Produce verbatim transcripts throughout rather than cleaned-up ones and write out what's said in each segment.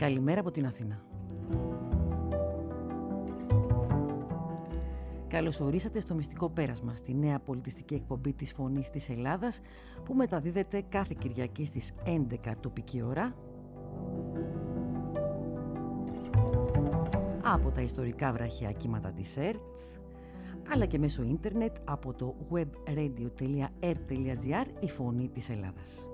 Καλημέρα από την Αθήνα. Καλώς ορίσατε στο Μυστικό Πέρασμα, στη νέα πολιτιστική εκπομπή της Φωνής της Ελλάδας, που μεταδίδεται κάθε Κυριακή στις έντεκα τοπική ώρα από τα ιστορικά βραχαία κύματα της ΕΡΤ, αλλά και μέσω ίντερνετ από το webradio τελεία r τελεία gr, η Φωνή της Ελλάδας.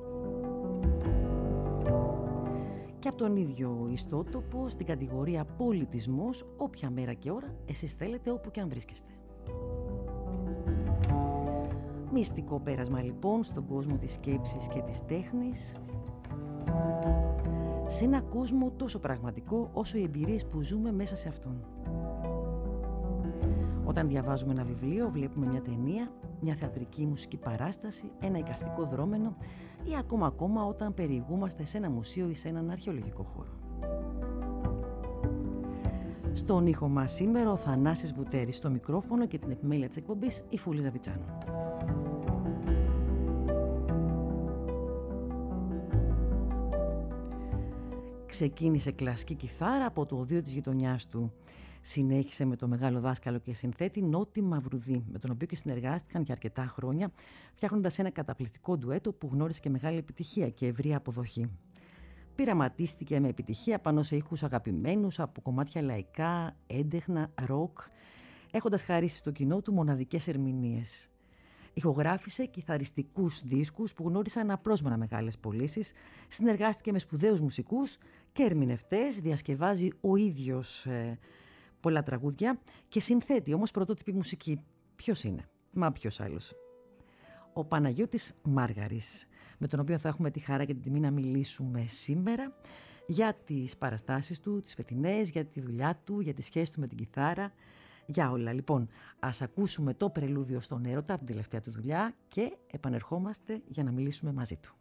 Και από τον ίδιο ιστότοπο, στην κατηγορία πολιτισμός, όποια μέρα και ώρα εσείς θέλετε, όπου και αν βρίσκεστε. Μυστικό πέρασμα λοιπόν στον κόσμο της σκέψης και της τέχνης, σε ένα κόσμο τόσο πραγματικό όσο οι εμπειρίες που ζούμε μέσα σε αυτόν. Όταν διαβάζουμε ένα βιβλίο, βλέπουμε μια ταινία, μια θεατρική μουσική παράσταση, ένα εικαστικό δρόμενο ή ακόμα ακόμα όταν περιηγούμαστε σε ένα μουσείο ή σε έναν αρχαιολογικό χώρο. Στον ήχο μας σήμερα ο Θανάσης Βουτέρης, στο μικρόφωνο και την επιμέλεια της εκπομπής η Φούλη Ζαβιτσάνου. Ξεκίνησε κλασική κιθάρα από το οδείο της γειτονιάς του. Συνέχισε με το μεγάλο δάσκαλο και συνθέτη Νότι Μαυρουδή, με τον οποίο και συνεργάστηκαν για αρκετά χρόνια, φτιάχνοντας ένα καταπληκτικό ντουέτο που γνώρισε και μεγάλη επιτυχία και ευρεία αποδοχή. Πειραματίστηκε με επιτυχία πάνω σε ήχους αγαπημένους από κομμάτια λαϊκά, έντεχνα, ροκ, έχοντας χαρίσει στο κοινό του μοναδικές ερμηνείες. Ηχογράφησε κιθαριστικούς δίσκους που γνώρισαν απρόσμενα μεγάλες πωλήσεις, συνεργάστηκε με σπουδαίους μουσικούς και ερμηνευτές, διασκευάζει ο ίδιος ε, πολλά τραγούδια και συνθέτει όμως πρωτότυπη μουσική. Ποιος είναι? Μα ποιος άλλος? Ο Παναγιώτης Μάργαρης, με τον οποίο θα έχουμε τη χαρά και την τιμή να μιλήσουμε σήμερα για τις παραστάσεις του, τις φετινές, για τη δουλειά του, για τη σχέση του με την κιθάρα, για όλα. Λοιπόν, ας ακούσουμε το πρελούδιο στον έρωτα από την τελευταία του δουλειά και επανερχόμαστε για να μιλήσουμε μαζί του.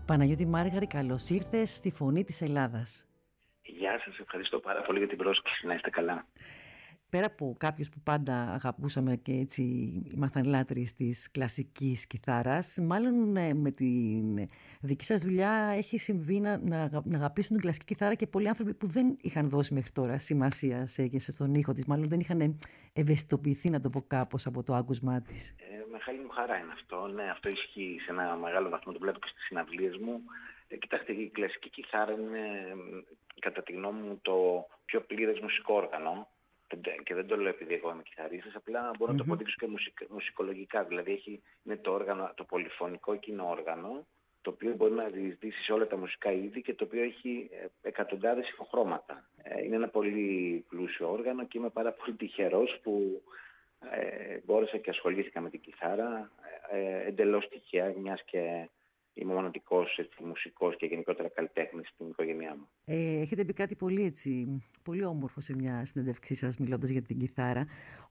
Παναγιώτη Μάργαρη, καλώς ήρθες στη Φωνή της Ελλάδας. Γεια σας, ευχαριστώ πάρα πολύ για την πρόσκληση, να είστε καλά. Πέρα από κάποιους που πάντα αγαπούσαμε και έτσι ήμασταν λάτρεις της κλασικής κιθάρας, μάλλον με τη δική σας δουλειά έχει συμβεί να, να, να αγαπήσουν την κλασική κιθάρα και πολλοί άνθρωποι που δεν είχαν δώσει μέχρι τώρα σημασία σε, σε στον ήχο της, μάλλον δεν είχαν ευαισθητοποιηθεί, να το πω κάπως, από το άκουσμά της. Ε, μεγάλη μου χαρά είναι αυτό. Ναι, αυτό ισχύει σε ένα μεγάλο βαθμό, το βλέπω και στις συναυλίες μου. Ε, κοιτάξτε, η κλασική κιθάρα είναι, κατά τη γνώμη μου, το πιο πλήρες μουσικό όργανο. Και δεν το λέω επειδή εγώ είμαι κιθαρίστας, απλά μπορώ mm-hmm. να το αποδείξω και μουσικ, μουσικολογικά. Δηλαδή έχει, είναι το, όργανο, το πολυφωνικό εκείνο όργανο, το οποίο μπορεί να διεισδύσει σε όλα τα μουσικά είδη και το οποίο έχει εκατοντάδες ηχοχρώματα. Ε, είναι ένα πολύ πλούσιο όργανο και είμαι πάρα πολύ τυχερός που ε, μπόρεσα και ασχολήθηκα με την κιθάρα ε, εντελώς τυχαία, μιας και είμαι μοναδικός μουσικός και γενικότερα καλλιτέχνης στην οικογένειά μου. Ε, έχετε πει κάτι πολύ, έτσι, πολύ όμορφο σε μια συνέντευξή σας μιλώντας για την κιθάρα,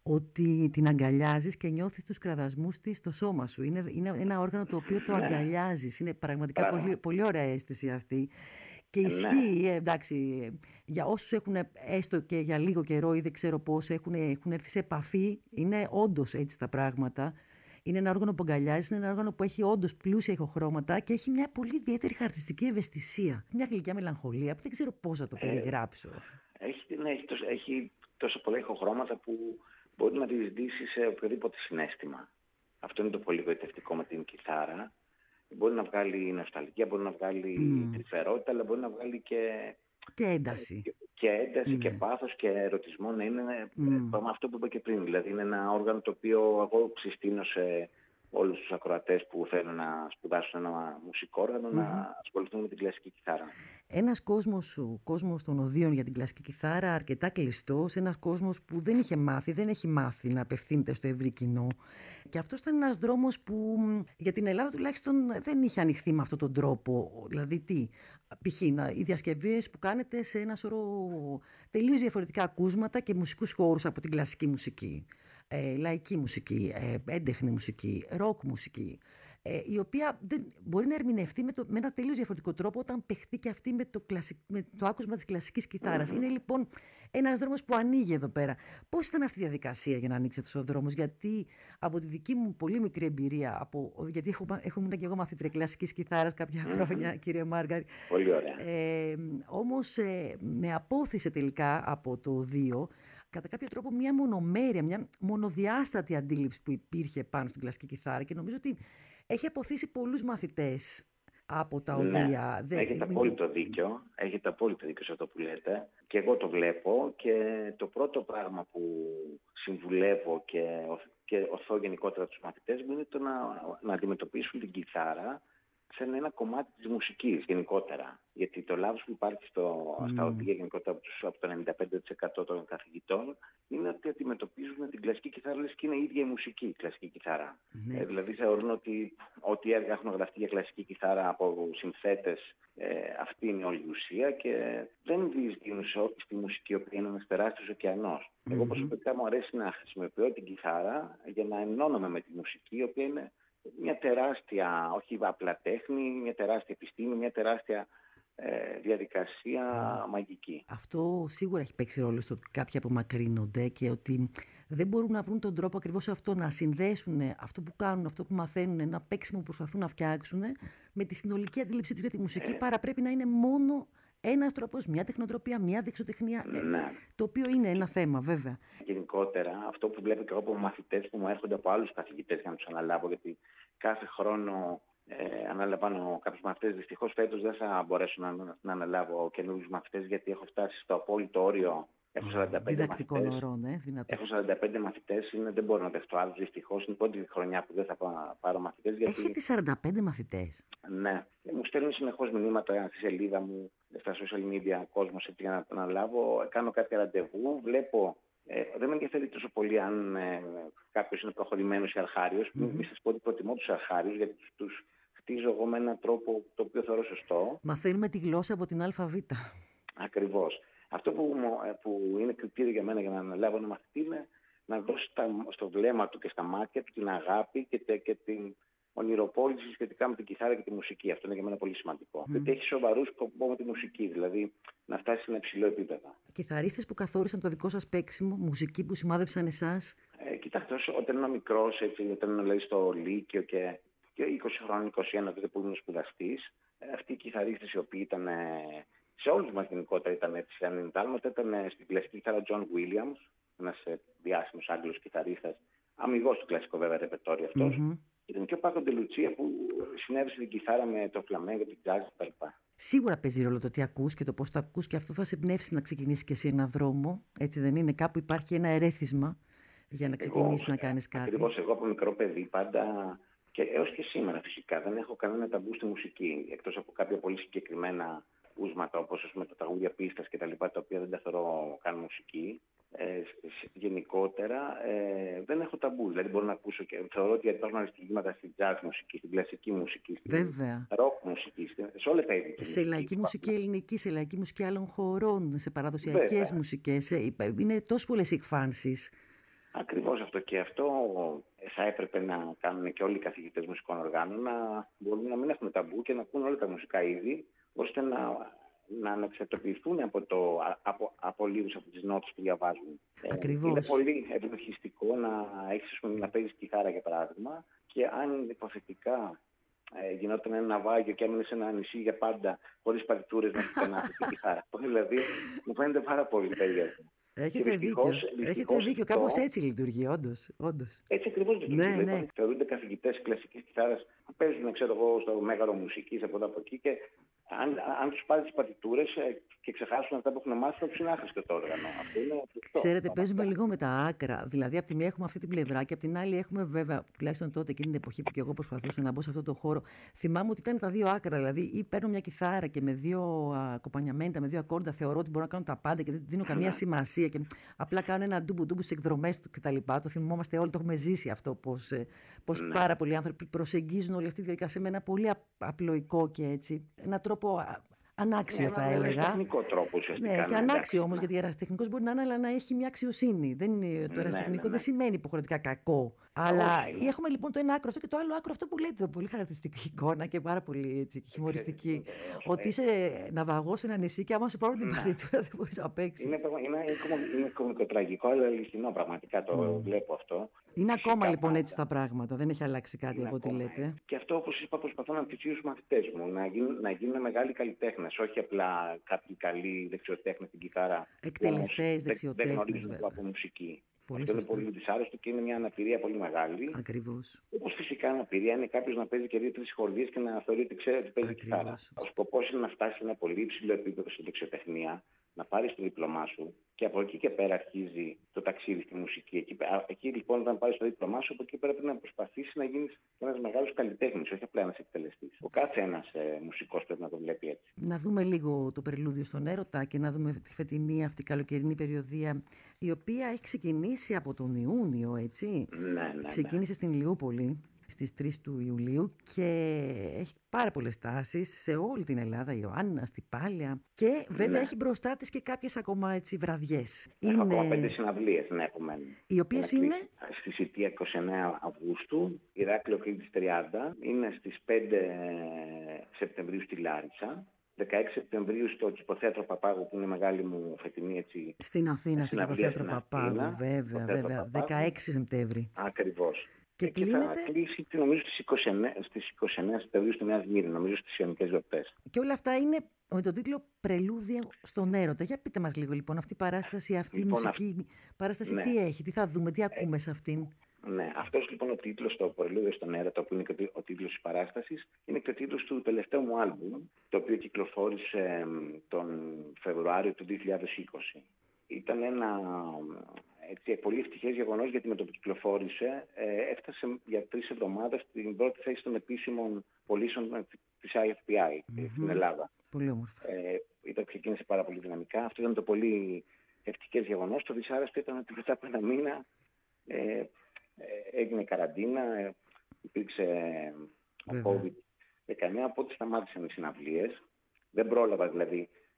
ότι την αγκαλιάζεις και νιώθεις τους κραδασμούς της στο σώμα σου. Είναι, είναι ένα όργανο το οποίο το αγκαλιάζεις. Είναι πραγματικά πολύ, πολύ ωραία αίσθηση αυτή. Και ισχύει, ε, εντάξει, για όσους έχουν έστω και για λίγο καιρό ή δεν ξέρω πώς έχουν, έχουν έρθει σε επαφή, είναι όντως έτσι τα πράγματα. Είναι ένα όργανο που αγκαλιάζει, είναι ένα όργανο που έχει όντως πλούσια ηχοχρώματα και έχει μια πολύ ιδιαίτερη χαρακτηριστική ευαισθησία. Μια γλυκιά μελαγχολία που δεν ξέρω πώς θα το περιγράψω. Ε, έχει, ναι, έχει, τόσο, έχει τόσο πολλά ηχοχρώματα που μπορεί να διεισδύσει σε οποιοδήποτε συναίσθημα. Αυτό είναι το πολύ γοητευτικό με την κιθάρα. Μπορεί να βγάλει νοσταλγία, μπορεί να βγάλει mm. τρυφερότητα, αλλά μπορεί να βγάλει και, και ένταση. Και, και ένταση mm. και πάθος και ερωτισμό. Να είναι mm. αυτό που είπα και πριν. Δηλαδή είναι ένα όργανο το οποίο εγώ συστήνω σε όλους τους ακροατές που θέλουν να σπουδάσουν ένα μουσικό όργανο mm-hmm. να ασχοληθούν με την κλασική κιθάρα. Ένας κόσμος, ο κόσμος των οδείων για την κλασική κιθάρα, αρκετά κλειστός, ένας κόσμος που δεν είχε μάθει, δεν έχει μάθει να απευθύνεται στο ευρύ κοινό. Και αυτός ήταν ένας δρόμος που για την Ελλάδα τουλάχιστον δεν είχε ανοιχθεί με αυτόν τον τρόπο. Δηλαδή τι, π.χ. οι διασκευές που κάνετε σε ένα σωρό τελείως διαφορετικά ακούσματα και μουσικούς χώρους από την κλασική μουσική. Ε, λαϊκή μουσική, ε, έντεχνη μουσική, ροκ μουσική, ε, η οποία δεν, μπορεί να ερμηνευτεί με, το, με ένα τελείως διαφορετικό τρόπο όταν παιχτεί και αυτή με το, κλασικ, με το άκουσμα της κλασικής κιθάρας. Mm-hmm. Είναι λοιπόν ένας δρόμος που ανοίγει εδώ πέρα. Πώς ήταν αυτή η διαδικασία για να ανοίξετε αυτός ο δρόμος? Γιατί από τη δική μου πολύ μικρή εμπειρία, από, γιατί έχω, έχω ήμουν και εγώ μαθήτρια κλασικής κιθάρας κάποια mm-hmm. χρόνια, κύριε Μάργαρη. Πολύ ωραία. Ε, όμως ε, με απόθυσε τελικά από το δύο κατά κάποιο τρόπο μια μονομέρεια, μια μονοδιάστατη αντίληψη που υπήρχε πάνω στην κλασική κιθάρα και νομίζω ότι έχει αποθήσει πολλούς μαθητές από τα οδεία. Ναι, έχετε απόλυτο δίκιο, έχετε απόλυτο δίκιο σε αυτό που λέτε και εγώ το βλέπω και το πρώτο πράγμα που συμβουλεύω και, και οθώ γενικότερα τους μαθητές μου είναι το να, να αντιμετωπίσουν την κιθάρα σαν ένα κομμάτι της μουσικής γενικότερα. Γιατί το λάθος που υπάρχει στο, mm. στα οδεία γενικότερα από, τους, από το ενενήντα πέντε τοις εκατό των καθηγητών είναι ότι αντιμετωπίζουν την κλασική κιθάρα λες και είναι η ίδια η μουσική η κλασική κιθάρα. Mm. Ε, δηλαδή θεωρούν ότι ό,τι έργα έχουν γραφτεί για κλασική κιθάρα από συνθέτες, ε, αυτή είναι όλη η ουσία και δεν διεισδύουν σε ό,τι στη μουσική, η οποία είναι ένας τεράστιος ωκεανός. Mm-hmm. Εγώ προσωπικά μου αρέσει να χρησιμοποιώ την κιθάρα για να ενώνομαι με τη μουσική, η οποία είναι μια τεράστια, όχι απλά τέχνη, μια τεράστια επιστήμη, μια τεράστια ε, διαδικασία mm. μαγική. Αυτό σίγουρα έχει παίξει ρόλο στο ότι κάποιοι απομακρύνονται και ότι δεν μπορούν να βρουν τον τρόπο ακριβώς αυτό να συνδέσουν αυτό που κάνουν, αυτό που μαθαίνουν, ένα παίξιμο που προσπαθούν να φτιάξουν με τη συνολική αντίληψή τους για τη μουσική, ε. παρά πρέπει να είναι μόνο ένας τρόπος, μια τεχνοτροπία, μια δεξιοτεχνία, ναι. το οποίο είναι ένα θέμα βέβαια. Γενικότερα, αυτό που βλέπω και εγώ από μαθητές που μου έρχονται από άλλους καθηγητές για να τους αναλάβω, γιατί κάθε χρόνο ε, αναλαμβάνω κάποιους μαθητές. Δυστυχώς φέτος δεν θα μπορέσω να, να αναλάβω καινούριους μαθητές, γιατί έχω φτάσει στο απόλυτο όριο. Έχω σαράντα πέντε διδακτικών ωρών, ε, δυνατό. Έχω σαράντα πέντε μαθητές, είναι, δεν μπορώ να δεχτώ άλλους. Δυστυχώς είναι η πρώτη χρονιά που δεν θα πάρω μαθητές. Γιατί... Έχετε σαράντα πέντε μαθητές? Ναι. Μου στέλνουν συνεχώς μηνύματα στη σελίδα μου, στα social media, κόσμος έτσι για να αναλάβω. Κάνω κάποια ραντεβού, βλέπω. Ε, δεν με ενδιαφέρει τόσο πολύ αν ε, κάποιος είναι προχωρημένος ή αρχάριος. Mm-hmm. Μην σας πω ότι προτιμώ τους αρχάριους, γιατί τους, τους χτίζω εγώ με έναν τρόπο το οποίο θεωρώ σωστό. Μαθαίνουμε τη γλώσσα από την αλφαβήτα. Ακριβώς. Αυτό που, που είναι κριτήριο για μένα για να αναλάβω ένα μαθητή είναι να δώσει στα, στο βλέμμα του και στα μάτια του την αγάπη και, και την, ονειροπόληση σχετικά με την κιθάρα και τη μουσική. Αυτό είναι για μένα πολύ σημαντικό. Mm. Γιατί έχει σοβαρού σκοπό με τη μουσική, δηλαδή να φτάσει σε ένα υψηλό επίπεδο. Κιθαρίστες που καθόρισαν το δικό σας παίξιμο, μουσική που σημάδεψαν εσάς. Ε, κοιτάξτε, όταν ήμουν μικρός, όταν ήμουν δηλαδή, στο Λύκειο και, και είκοσι χρόνια, είκοσι ένα, τότε που ήμουν σπουδαστής, αυτοί οι κιθαρίστες οι οποίοι ήταν. Σε όλους μας γενικότερα ήταν έτσι. Αν είναι τάλματα, ήταν στην κλασική κιθάρα John Williams, ένας διάσημος Άγγλος κιθαρίστας, αμιγός του κλασικό βέβαια ρεπερτόριο αυτός. Mm-hmm. Ήταν και ο Πάκο Ντελουτσία που συνέβησε την κιθάρα με το φλαμέγκο, την τζάζ κτλ. Σίγουρα παίζει ρόλο το τι ακούς και το πώς το ακούς και αυτό θα σε εμπνεύσει να ξεκινήσεις και εσύ ένα δρόμο. Έτσι δεν είναι? Κάπου υπάρχει ένα ερέθισμα για να ξεκινήσεις να κάνεις κάτι. Ακριβώς, εγώ από μικρό παιδί πάντα. Και έως και σήμερα φυσικά δεν έχω κανένα ταμπού στη μουσική. Εκτός από κάποια πολύ συγκεκριμένα ούσματα όπως με τα τραγούδια πίστας και τα λοιπά, τα οποία δεν τα θεωρώ καν μουσική. Ε, γενικότερα ε, δεν έχω ταμπού. Δηλαδή μπορώ να ακούσω και θεωρώ ότι υπάρχουν αριστουργήματα στην jazz μουσική, στην κλασική μουσική, στην rock μουσική, σε όλα τα είδη. Σε λαϊκή μουσική ελληνική, σε λαϊκή μουσική άλλων χωρών, σε παραδοσιακές μουσικές. Είναι τόσο πολλές εκφάνσεις. Ακριβώς αυτό, και αυτό θα έπρεπε να κάνουν και όλοι οι καθηγητές μουσικών οργάνων, να μπορούν να μην έχουν ταμπού και να ακούν όλα τα μουσικά είδη, ώστε να, να ανεξαρτοποιηθούν από, το, από, από λίγους από τις νότες που διαβάζουν. Ακριβώς. Είναι πολύ ευνοχιστικό να, έχεις, να παίζεις κιθάρα για παράδειγμα, και αν υποθετικά ε, γινόταν ένα ναυάγιο και έμεινε σε ένα νησί για πάντα χωρίς παρτιτούρες να φτιάξει την κιθάρα. Δηλαδή μου φαίνεται πάρα πολύ περίεργο. Έχετε δίκιο. Έχετε δίκιο. Κάπως έτσι λειτουργεί, όντως. όντως. Έτσι ακριβώς λειτουργεί. Ναι, ναι. Θεωρούνται καθηγητές κλασικής κιθάρας που παίζουν, ξέρω εγώ, στο Μέγαρο Μουσικής από εδώ από εκεί, και αν, αν τους πάρει τις παρτιτούρες και ξεχάσουν αυτά που έχουν μάθει, θα τους είναι άχρηστο το όργανο. Αυτό είναι αυτό. Ξέρετε, παίζουμε λίγο με τα άκρα. Δηλαδή, από τη μία έχουμε αυτή την πλευρά και από την άλλη έχουμε, βέβαια, τουλάχιστον τότε, εκείνη την εποχή που και εγώ προσπαθούσα να μπω σε αυτό το χώρο, θυμάμαι ότι ήταν τα δύο άκρα. Δηλαδή, ή παίρνω μια κιθάρα και με δύο ακομπανιαμέντα, με δύο ακόρντα, θεωρώ ότι μπορώ να κάνω τα πάντα και δεν δίνω καμία σημασία. Και απλά κάνω ένα ντούμπου-ντούμπου στι εκδρομές του κτλ. Το θυμόμαστε όλοι, το έχουμε ζήσει αυτό, πως, πως ναι. πάρα πολλοί άνθρωποι προσεγγίζουν όλη αυτή τη διαδικασία με ένα πολύ απλοϊκό και έτσι. Ένα τρόπο ανάξιο, ναι, θα ναι, έλεγα. Τεχνικό τρόπο ουσιαστικά. Ναι, και ανάξιο όμως, γιατί ερασιτεχνικός μπορεί να είναι, αλλά να έχει μια αξιοσύνη. Δεν είναι, το ερασιτεχνικό ναι, ναι, ναι. δεν σημαίνει υποχρεωτικά κακό. Αλλά όχι, έχουμε λοιπόν το ένα άκρο αυτό και το άλλο άκρο αυτό που λέτε, το πολύ χαρακτηριστική εικόνα και πάρα πολύ έτσι, χιουμοριστική. Ότι είσαι ναυαγός σε ένα νησί και άμα σου πάρουν την παρτιτούρα δεν μπορείς να παίξεις. Είναι, είναι, είναι κομικοτραγικό, αλλά αληθινό, πραγματικά το mm. βλέπω αυτό. Είναι ακόμα πάντα. Λοιπόν έτσι τα πράγματα, δεν έχει αλλάξει κάτι είναι από ό,τι λέτε. Και αυτό, όπως είπα, προσπαθώ να αμφισβητήσω στους μαθητές μου, να γίνουν, να γίνουν μεγάλοι καλλιτέχνες, όχι απλά κάποιοι καλοί δεξιοτέχνες στην κιθάρα. Εκτελεστές, δεξιοτέχνες. Δεν γνωρίζουν από μουσική. Πολύ αυτό είναι πολύ δυσάρεστο και είναι μια αναπηρία πολύ μεγάλη. Ακριβώς. Όπως φυσικά αναπηρία είναι κάποιος να παίζει και δύο-τρεις χορδίες και να θεωρεί ότι ξέρει ότι παίζει κιθάρα. Ο σκοπός είναι να φτάσει σε ένα πολύ υψηλό επίπεδο στην δεξιοτεχνία, να πάρεις το δίπλωμά σου και από εκεί και πέρα αρχίζει το ταξίδι στη μουσική. Εκεί, εκεί λοιπόν, όταν πάρεις το δίπλωμά σου, από εκεί πρέπει να προσπαθήσεις να γίνεις ένας μεγάλος καλλιτέχνης, όχι απλά ένας εκτελεστής. Ο κάθε ένας ε, μουσικός πρέπει να το βλέπει έτσι. Να δούμε λίγο το πρελούδιο στον έρωτα και να δούμε τη φετινή αυτή καλοκαιρινή περιοδία, η οποία έχει ξεκινήσει από τον Ιούνιο, έτσι. Ναι, ναι, ξεκίνησε ναι. στην Ηλιούπολη στις τρεις του Ιουλίου και έχει πάρα πολλές τάσεις σε όλη την Ελλάδα, Ιωάννα, στη Πάλια, και βέβαια ναι. έχει μπροστά της και κάποιες ακόμα έτσι βραδιές. Έχω είναι... ακόμα πέντε συναυλίες, ναι, επομένως. Οι οποίες είναι? Στη Σιτία είκοσι εννέα Αυγούστου, Ηράκλειο Κρήτης τριάντα, είναι στις πέντε Σεπτεμβρίου στη Λάρισα, δεκαέξι Σεπτεμβρίου στο Κηποθέατρο Παπάγου, που είναι μεγάλη μου φετινή έτσι. Στην Αθήνα, στο Κηποθέατρο Παπάγου, βέβαια, βέβαια. δεκαέξι Σεπτεμβρίου. Ακριβώς. Και, και κλείνεται... θα κλείσει, νομίζω, στις είκοσι εννέα, στις είκοσι εννέα Σεπτεμβρίου στη Νέα Σμύρνη, νομίζω στις Ιωνικές Γιορτές. Και όλα αυτά είναι με τον τίτλο «Πρελούδια στον έρωτα». Για πείτε μας λίγο λοιπόν αυτή η παράσταση, αυτή η λοιπόν, μουσική αυ... παράσταση, ναι. τι έχει, τι θα δούμε, τι ακούμε ε, σε αυτήν. Ναι, αυτός λοιπόν ο τίτλος, το «Πρελούδια στον έρωτα», που είναι και ο τίτλος της παράστασης, είναι και ο τίτλος του τελευταίου μου άλμπουμ, το οποίο κυκλοφόρησε τον Φεβρουάριο του δύο χιλιάδες είκοσι. Ήταν ένα έτσι, πολύ ευτυχές γεγονός, γιατί με το που κυκλοφόρησε ε, έφτασε για τρεις εβδομάδες στην πρώτη θέση των επίσημων πωλήσεων της άι εφ πι άι mm-hmm. στην Ελλάδα. Πολύ όμορφα. Ε, ήταν, ξεκίνησε πάρα πολύ δυναμικά. Αυτό ήταν το πολύ ευτυχές γεγονός. Το δυσάρεστο ήταν ότι μετά από ένα μήνα ε, ε, έγινε καραντίνα, ε, υπήρξε ο κόβιντ δεκαεννέα, οπότε σταμάτησαν οι συναυλίες. Δεν πρόλαβα δηλαδή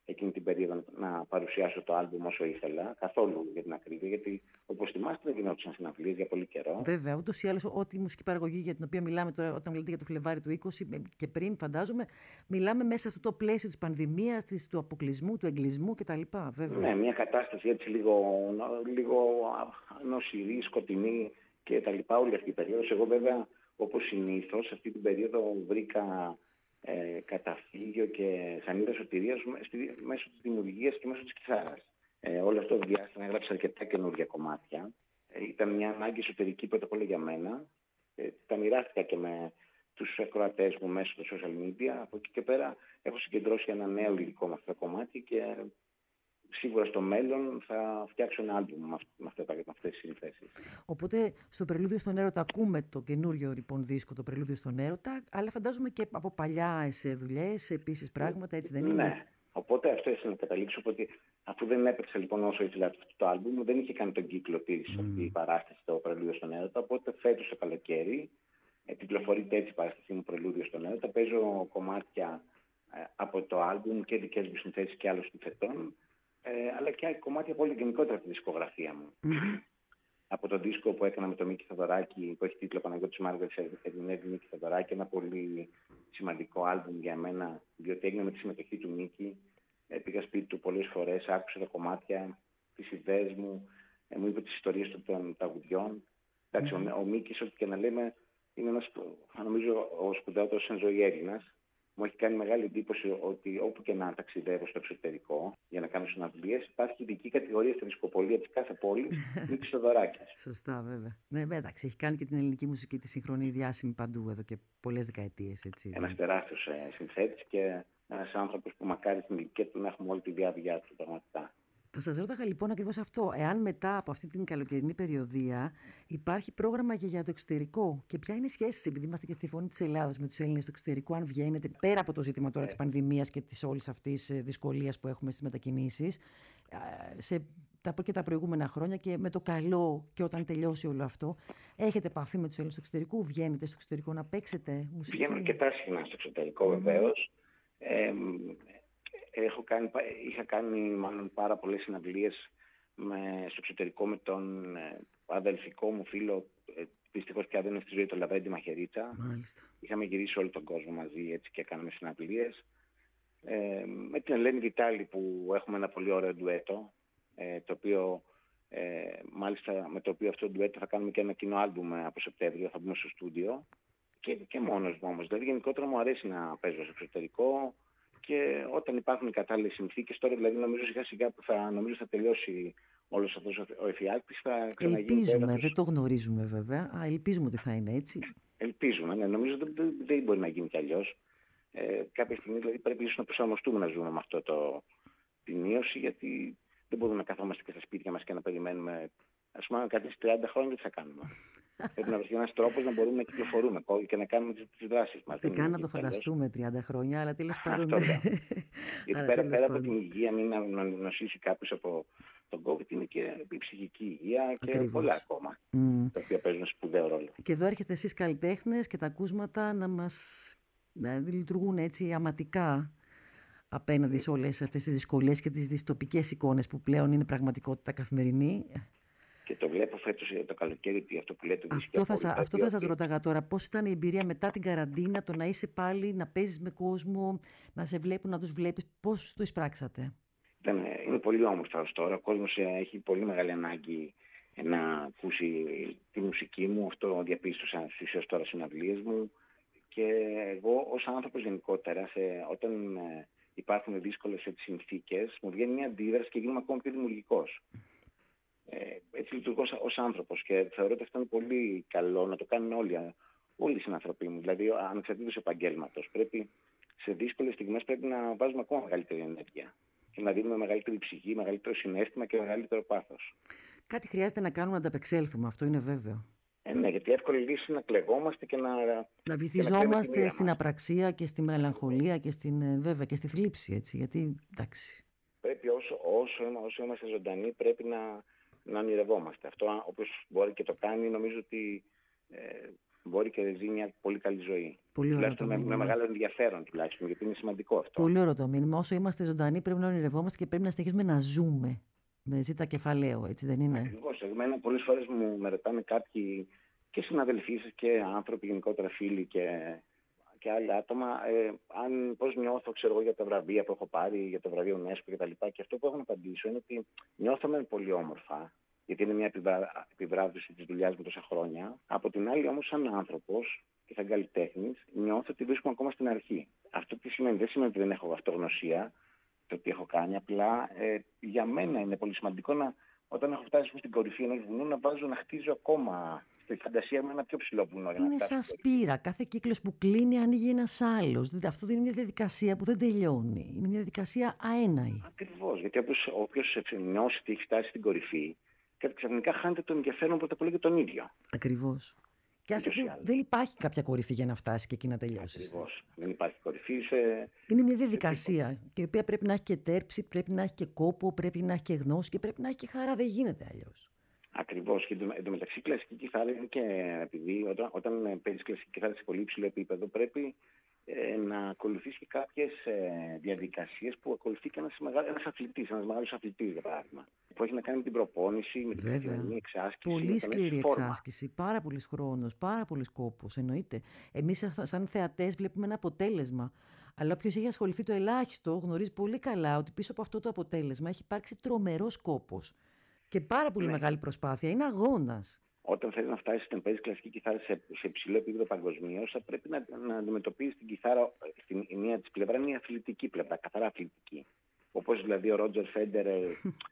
εκείνη την περίοδο να παρουσιάσω το άλμπουμ όσο ήθελα, καθόλου για την ακρίβεια, γιατί όπως θυμάστε δεν γινόντουσαν συναυλίες για πολύ καιρό. Βέβαια, ούτως ή άλλως, ό,τι μουσική παραγωγή για την οποία μιλάμε τώρα, όταν μιλάτε για το Φλεβάρι του είκοσι και πριν, φαντάζομαι, μιλάμε μέσα σε αυτό το πλαίσιο της πανδημίας, της, του αποκλεισμού, του εγκλεισμού κτλ. Βέβαια. Ναι, μια κατάσταση έτσι λίγο, λίγο νοσηρή, σκοτεινή κτλ. Όλη αυτή η περίοδος. Εγώ βέβαια, όπως συνήθως, αυτή την περίοδο βρήκα ε, καταφύγιο και σανίδα σωτηρίας μέσω της δημιουργίας και μέσω της κιθάρας. Ε, όλο αυτό το διάστημα έγραψα αρκετά καινούργια κομμάτια. Ε, ήταν μια ανάγκη εσωτερική πρώτα απ' όλα για μένα. Ε, τα μοιράστηκα και με τους ακροατές μου μέσω των social media. Από εκεί και πέρα έχω συγκεντρώσει ένα νέο υλικό με αυτό το κομμάτι και σίγουρα στο μέλλον θα φτιάξω ένα άλμπουμ με, με, με αυτές τις συνθέσεις. Οπότε στο Πρελούδιο στον Έρωτα ακούμε το καινούριο λοιπόν δίσκο, το Πρελούδιο στον Έρωτα, αλλά φαντάζομαι και από παλιά δουλειές, επίσης πράγματα, έτσι δεν είναι? Ναι. Οπότε αυτό ήθελα να καταλήξω, ότι αφού δεν έπαιξε λοιπόν όσο ήθελα αυτό το άλμπουμ, δεν είχε κάνει τον κύκλο της mm. αυτή η παράσταση, το Πρελούδιο στον Έρωτα. Οπότε φέτος το καλοκαίρι, ε, κυκλοφορείται έτσι η παράσταση μου Πρελούδιο στον Έρωτα. Παίζω κομμάτια ε, από το άλμπουμ και δικές μου συνθέσεις και άλλων συνθετών, ε, αλλά και κομμάτια από όλη γενικότερα τη δισκογραφία μου. Mm. Από τον δίσκο που έκανα με τον Μίκη Θεοδωράκη, που έχει τίτλο Παναγιώτης Μάργαρης, ερμηνεύει Μίκη Θεοδωράκη, ένα πολύ σημαντικό άλμπουμ για μένα, διότι έγινε με τη συμμετοχή του Μίκη. Ε, πήγα σπίτι του πολλές φορές, άκουσα τα κομμάτια, τις ιδέες μου, ε, μου είπε τις ιστορίες του των τραγουδιών. Εντάξει, mm-hmm. ο, ο Μίκης, ό,τι και να λέμε, είναι ένας, νομίζω, ο σπουδαιότερος εν ζωή Έλληνας. Μου έχει κάνει μεγάλη εντύπωση ότι όπου και να ταξιδεύω στο εξωτερικό για να κάνω συναυλίες, υπάρχει ειδική κατηγορία στη δισκοπολία της κάθε πόλης, Μίκης Θεοδωράκης. Σωστά, βέβαια. Ναι, εντάξει, έχει κάνει και την ελληνική μουσική τη σύγχρονη διάσημη παντού εδώ και πολλές δεκαετίες. Ένας τεράστιος ε, συνθέτης και ένας άνθρωπος που μακάρι στην ηλικία του να έχουμε όλη τη διάβγειά του πραγματικά. Θα σας ρώταγα λοιπόν ακριβώς αυτό. Εάν μετά από αυτή την καλοκαιρινή περιοδία υπάρχει πρόγραμμα και για το εξωτερικό και ποια είναι η σχέση σας, επειδή είμαστε και στη Φωνή της Ελλάδας, με τους Έλληνες στο εξωτερικό, αν βγαίνετε πέρα από το ζήτημα τώρα της πανδημίας και της όλης αυτής δυσκολίας που έχουμε στις μετακινήσεις, σε τα, και τα προηγούμενα χρόνια και με το καλό και όταν τελειώσει όλο αυτό, έχετε επαφή με τους Έλληνες στο εξωτερικό, βγαίνετε στο εξωτερικό να παίξετε μουσική? Βγαίνω αρκετά συχνά στο εξωτερικό, mm. βεβαίως. Ε, Έχω κάνει, είχα κάνει μάλλον πάρα πολλές συναυλίες με, στο εξωτερικό με τον ε, αδελφικό μου φίλο, ε, δυστυχώς πια δεν είναι στη ζωή, το Λαβέντη Μαχαιρίτσα. Μάλιστα. Είχαμε γυρίσει όλο τον κόσμο μαζί έτσι και κάναμε συναυλίες. Ε, με την Ελένη Βιτάλη που έχουμε ένα πολύ ωραίο ντουέτο, ε, το οποίο, ε, μάλιστα με το οποίο αυτό το ντουέτο θα κάνουμε και ένα κοινό άλμπουμ από Σεπτέμβριο, θα μπούμε στο στούντιο. Και, και μόνος μου όμως, δηλαδή γενικότερα μου αρέσει να παίζω στο εξωτερικό. Και όταν υπάρχουν οι κατάλληλες συνθήκες, τώρα δηλαδή νομίζω σιγά σιγά που θα, νομίζω θα τελειώσει όλος αυτός ο εφιάλτης, θα ξαναγίνει. Ελπίζουμε, πέρα, δεν το γνωρίζουμε βέβαια, α, ελπίζουμε ότι θα είναι έτσι. Ελπίζουμε, ναι, νομίζω δεν, δεν, δεν μπορεί να γίνει κι αλλιώς. Ε, κάποια στιγμή δηλαδή πρέπει ίσως να προσαρμοστούμε να ζούμε με αυτό το, τη μείωση, γιατί δεν μπορούμε να καθόμαστε και στα σπίτια μας και να περιμένουμε. Ας πούμε, αν κάτι τριάντα χρόνια τι θα κάνουμε. Πρέπει να βρεθεί ένας τρόπος να μπορούμε να κυκλοφορούμε και να κάνουμε τις δράσεις μας. Δεν καν να το φανταστούμε τριάντα χρόνια, αλλά τέλος πάντων. Γιατί πέρα, πέρα από την υγεία, μην να νοσήσει κάποιος από τον COVID, είναι και η ψυχική υγεία και Ακριβώς. πολλά ακόμα, mm. τα οποία παίζουν σπουδαίο ρόλο. Και εδώ έρχεστε εσείς καλλιτέχνες και τα ακούσματα να μας να λειτουργούν έτσι αματικά απέναντι σε όλες αυτές τις δυσκολίες και τις δυστοπικές εικόνες που πλέον είναι πραγματικότητα καθημερινή. Και το βλέπω φέτος το καλοκαίρι, αυτό που λέτε. Αυτό θα, σα, αυτό θα σας ρώταγα τώρα. Πώς ήταν η εμπειρία μετά την καραντίνα, το να είσαι πάλι, να παίζεις με κόσμο, να σε βλέπουν, να τους βλέπεις. Πώς το εισπράξατε? Ήταν, είναι πολύ όμορφα ως τώρα. Ο κόσμος έχει πολύ μεγάλη ανάγκη να ακούσει τη μουσική μου. Αυτό διαπίστωσα στις έως τώρα συναυλίες μου. Και εγώ ως άνθρωπος γενικότερα, σε, όταν υπάρχουν δύσκολες συνθήκες, μου βγαίνει μια αντίδραση και γίνομαι ακόμα πιο δημιουργικός. Ε, έτσι λειτουργώ ως άνθρωπος και θεωρώ ότι αυτό είναι πολύ καλό να το κάνουν όλοι, όλοι οι συνανθρωποί μου, δηλαδή ανεξαρτήτως επαγγέλματος. Πρέπει σε δύσκολες στιγμές πρέπει να βάζουμε ακόμα μεγαλύτερη ενέργεια και να δίνουμε μεγαλύτερη ψυχή, μεγαλύτερο συναίσθημα και μεγαλύτερο πάθος. Κάτι χρειάζεται να κάνουμε να ανταπεξέλθουμε, αυτό είναι βέβαιο. Ε, ναι, γιατί εύκολη λύση είναι να κλεγόμαστε και να. Να βυθιζόμαστε να στην απραξία και στη μελαγχολία και, στην, βέβαια, και στη θλίψη, έτσι. Γιατί εντάξει. Πρέπει όσο, όσο, όσο είμαστε ζωντανοί, πρέπει να. να ονειρευόμαστε. Αυτό, όπως μπορεί και το κάνει, νομίζω ότι ε, μπορεί και ζει μια πολύ καλή ζωή. Πολύ ωραίο το με, μήνυμα. με μεγάλο ενδιαφέρον τουλάχιστον, γιατί είναι σημαντικό αυτό. Πολύ ωραίο το μήνυμα. Όσο είμαστε ζωντανοί, πρέπει να ονειρευόμαστε και πρέπει να συνεχίσουμε να ζούμε. Με ζήτα κεφαλαίο, έτσι δεν είναι? Ακριβώς. Εμένα πολλές φορές μου με ρωτάνε κάποιοι και συναδελφοί σας και άνθρωποι, γενικότερα φίλοι και, και άλλα άτομα, ε, αν πώς νιώθω, ξέρω εγώ, για τα βραβεία που έχω πάρει, για το βραβείο UNESCO κτλ. Και, και αυτό που έχω να απαντήσω είναι ότι νιώθω μεν πολύ όμορφα, γιατί είναι μια επιβρά... επιβράβευση της δουλειάς μου τόσα χρόνια. Από την άλλη όμως, σαν άνθρωπος και σαν καλλιτέχνης, νιώθω ότι βρίσκομαι ακόμα στην αρχή. Αυτό τι σημαίνει? Δεν σημαίνει ότι δεν έχω αυτογνωσία το τι έχω κάνει, απλά ε, για μένα είναι πολύ σημαντικό να, όταν έχω φτάσει στην κορυφή ενός βουνού, να βάζω να χτίζω ακόμα στη φαντασία μου ένα πιο ψηλό βουνό. Είναι σαν σπήρα. Κάθε κύκλος που κλείνει ανοίγει ένας άλλος. Δηλαδή, αυτό δεν είναι μια διαδικασία που δεν τελειώνει. Είναι μια διαδικασία αέναη. Ακριβώς. Γιατί όποιος νιώσει ότι έχει φτάσει στην κορυφή, και ξαφνικά χάνεται το ενδιαφέρον πρώτα απ' όλα για τον ίδιο. Ακριβώς. Και άσε που δεν υπάρχει κάποια κορυφή για να φτάσει και εκεί να τελειώσει. Ακριβώς. Δεν υπάρχει κορυφή. Σε... Είναι μια διαδικασία, και η οποία πρέπει να έχει και τέρψη, πρέπει να έχει και κόπο, πρέπει να έχει και γνώση και πρέπει να έχει και χαρά. Δεν γίνεται αλλιώς. Ακριβώς. Και εντωμεταξύ, κλασική κιθάρα είναι και επειδή όταν, όταν παίζεις κλασική κιθάρα σε πολύ υψηλό επίπεδο, πρέπει ε, να ακολουθείς και κάποιες ε, διαδικασίες που ακολουθεί και ένας, ένας αθλητής, ένας μεγάλος αθλητής, για παράδειγμα. Που έχει να κάνει με την προπόνηση, με την καθημερινή εξάσκηση. Πολύ σκληρή εξάσκηση, πάρα πολύ χρόνος, πάρα πολύ κόπος, εννοείται. Εμείς, σαν θεατές, βλέπουμε ένα αποτέλεσμα. Αλλά όποιος έχει ασχοληθεί το ελάχιστο, γνωρίζει πολύ καλά ότι πίσω από αυτό το αποτέλεσμα έχει υπάρξει τρομερός κόπος. Και πάρα πολύ ναι. μεγάλη προσπάθεια. Είναι αγώνας. Όταν θέλει να φτάσει να παίζει κλασική κιθάρα σε, σε υψηλό επίπεδο παγκοσμίως, θα πρέπει να, να αντιμετωπίσει την κιθάρα. Στην η μία της πλευρά είναι η αθλητική πλευρά, καθαρά αθλητική. Όπως δηλαδή ο Ρότζερ Φέντερ ε,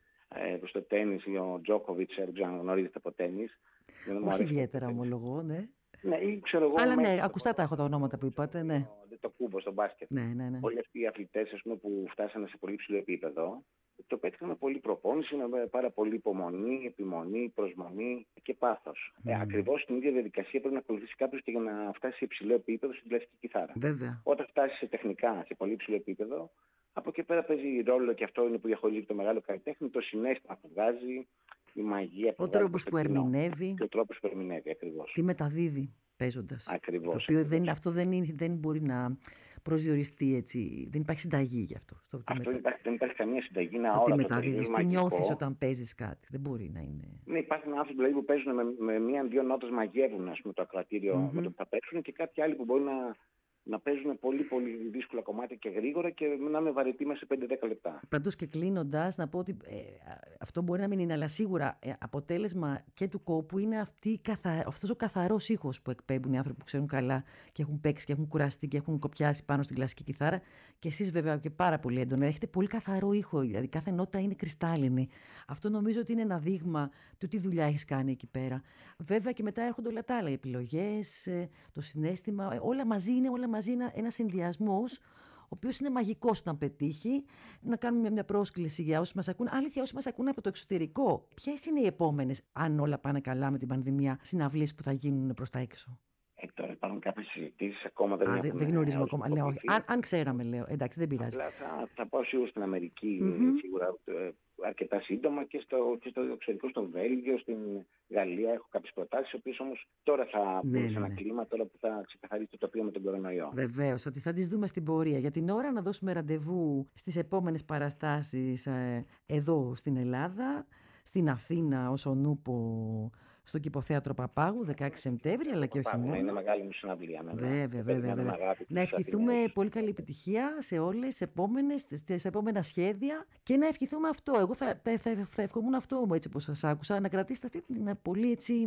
στο τέννις ή ο Τζόκοβιτς, δεν ξέρω αν γνωρίζετε από τέννις. Όχι ιδιαίτερα, ομολογώ, ναι. Ναι, ή ξέρω εγώ. Αλλά ναι, ακουστά τα έχω τα ονόματα που είπατε, ναι. Το κούμπο στο μπάσκετ. Ναι, ναι, ναι. Όλοι αυτοί οι αθλητές, ας πούμε, που φτάσανε σε πολύ ψηλό επίπεδο, το πέτυχαν με πολύ προπόνηση, με πάρα πολύ υπομονή, επιμονή, προσμονή και πάθος. Mm. Ε, ακριβώς την ίδια διαδικασία πρέπει να ακολουθήσει κάποιος και για να φτάσει σε υψηλό επίπεδο στην κλασική κιθάρα. Βέβαια. Όταν φτάσει σε τεχνικά, σε πολύ υψηλό επίπεδο, από εκεί πέρα παίζει ρόλο και αυτό είναι που διαχωρίζει το μεγάλο καλλιτέχνη, το συναίσθημα που βγάζει, η μαγεία που ο τρόπος που ερμηνεύει. Και ο τρόπος που ερμηνεύει, ακριβώς. Τι μεταδίδει παίζοντας. Ακριβώς. Το οποίο ακριβώς. Δεν, αυτό δεν, είναι, δεν μπορεί να προσδιοριστεί έτσι. Δεν υπάρχει συνταγή γι' αυτό. Στο αυτό μετα... υπάρχει, δεν υπάρχει καμία συνταγή να όρατο. Τι μεταδίδεις, τι νιώθεις όταν παίζεις κάτι. Δεν μπορεί να είναι. Ναι, υπάρχουν άνθρωποι δηλαδή, που παίζουν με, με μία-δύο νότες, μαγεύουν ας πούμε, το ακροατήριο mm-hmm. με το που θα παίξουν, και κάποιοι άλλοι που μπορεί να, να παίζουν πολύ πολύ δύσκολα κομμάτια και γρήγορα και να είναι βαρετοί μέσα σε πέντε δέκα λεπτά. Πάντως και κλείνοντας, να πω ότι ε, αυτό μπορεί να μην είναι, αλλά σίγουρα ε, αποτέλεσμα και του κόπου είναι αυτή, καθα... αυτός ο καθαρός ήχος που εκπέμπουν οι άνθρωποι που ξέρουν καλά και έχουν παίξει και έχουν κουραστεί και έχουν κοπιάσει πάνω στην κλασική κιθάρα. Και εσείς βέβαια και πάρα πολύ έντονα. Έχετε πολύ καθαρό ήχο, δηλαδή κάθε νότα είναι κρυστάλλινη. Αυτό νομίζω ότι είναι ένα δείγμα του τι δουλειά έχεις κάνει εκεί πέρα. Βέβαια και μετά έρχονται όλα τα άλλα, οι επιλογές, το συναίσθημα, όλα μαζί είναι όλα μαζί είναι ένας συνδυασμός, ο οποίος είναι μαγικός όταν πετύχει. Να κάνουμε μια πρόσκληση για όσους μας ακούν. Αλήθεια, όσοι μας ακούν από το εξωτερικό, ποιες είναι οι επόμενες, αν όλα πάνε καλά με την πανδημία, συναυλίες που θα γίνουν προς τα έξω? Ε, τώρα υπάρχουν κάποιες συζητήσεις, ακόμα δεν Α, έχουν. Δεν γνωρίζουμε ακόμα. Λέω, όχι. Αν, αν ξέραμε, λέω. Εντάξει, δεν πειράζει. Απλά θα, θα πάω σίγουρα στην Αμερική, Mm-hmm. σίγουρα αρκετά σύντομα, και στο, και στο εξωτερικό, στο Βέλγιο, στην Γαλλία. Έχω κάποιες προτάσεις, οι οποίες όμως τώρα θα μπουν ναι, σε ένα ναι. κλίμα, τώρα που θα ξεκαθαρίσει το τοπίο με τον κορονοϊό. Βεβαίως, ότι θα τις δούμε στην πορεία. Για την ώρα να δώσουμε ραντεβού στις επόμενες παραστάσεις ε, εδώ στην Ελλάδα, στην Αθήνα, ως ο Νούπο, στο Κηποθέατρο Παπάγου, δεκαέξι Σεπτέμβρη, αλλά και όχι μόνο. Είναι μεγάλη μου συναυλία. Ναι, βέβαια, βέβαια, βέβαια. Να ευχηθούμε πολύ καλή επιτυχία σε όλες τις επόμενες, στις επόμενα σχέδια, και να ευχηθούμε αυτό. Εγώ θα, θα, θα, θα ευχόμουν αυτό, έτσι όπως σας άκουσα, να κρατήσετε αυτή την πολύ έτσι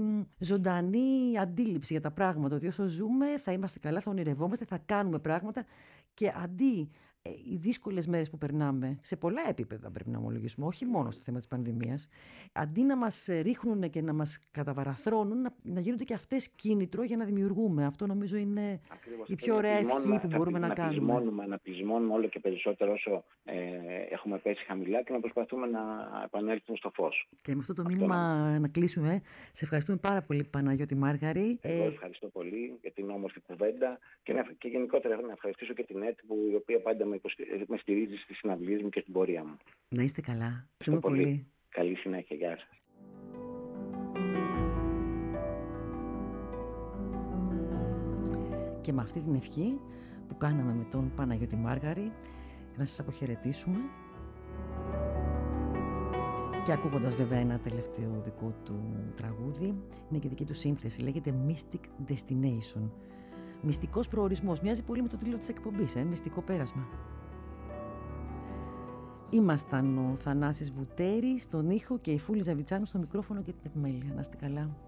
ζωντανή αντίληψη για τα πράγματα. Ότι όσο ζούμε θα είμαστε καλά, θα ονειρευόμαστε, θα κάνουμε πράγματα, και αντί οι δύσκολες μέρες που περνάμε, σε πολλά επίπεδα πρέπει να ομολογήσουμε, όχι μόνο στο θέμα της πανδημίας, αντί να μας ρίχνουν και να μας καταβαραθρώνουν, να, να γίνονται και αυτές κίνητρο για να δημιουργούμε. Αυτό νομίζω είναι ακριβώς η πιο ωραία ευχή που μπορούμε να, να κάνουμε. Πεισμώνουμε, να πεισμώνουμε όλο και περισσότερο όσο ε, έχουμε πέσει χαμηλά, και να προσπαθούμε να επανέλθουμε στο φως. Και με αυτό το αυτό μήνυμα να... να κλείσουμε. Σε ευχαριστούμε πάρα πολύ, Παναγιώτη Μάργαρη. Εγώ ευχαριστώ πολύ για την όμορφη κουβέντα, και, να, και γενικότερα να ευχαριστήσω και την ΕΤ, που η οποία πάντα με με στηρίζει στις συναυλίες μου και στην πορεία μου. Να είστε καλά. Ευχαριστούμε πολύ. πολύ. Καλή συνέχεια. Γεια σας. Και με αυτή την ευχή που κάναμε με τον Παναγιώτη Μάργαρη, να σας αποχαιρετήσουμε. Και ακούγοντας βέβαια ένα τελευταίο δικό του τραγούδι, είναι και δική του σύνθεση, λέγεται Mystic Destination. Μυστικός προορισμός, μοιάζει πολύ με το τίτλο της εκπομπής, ε? Μυστικό πέρασμα. Ήμασταν ο Θανάσης Βουτέρης στον ήχο και η Φούλη Ζαβιτσάνου στο μικρόφωνο και την επιμέλεια. Να είστε καλά.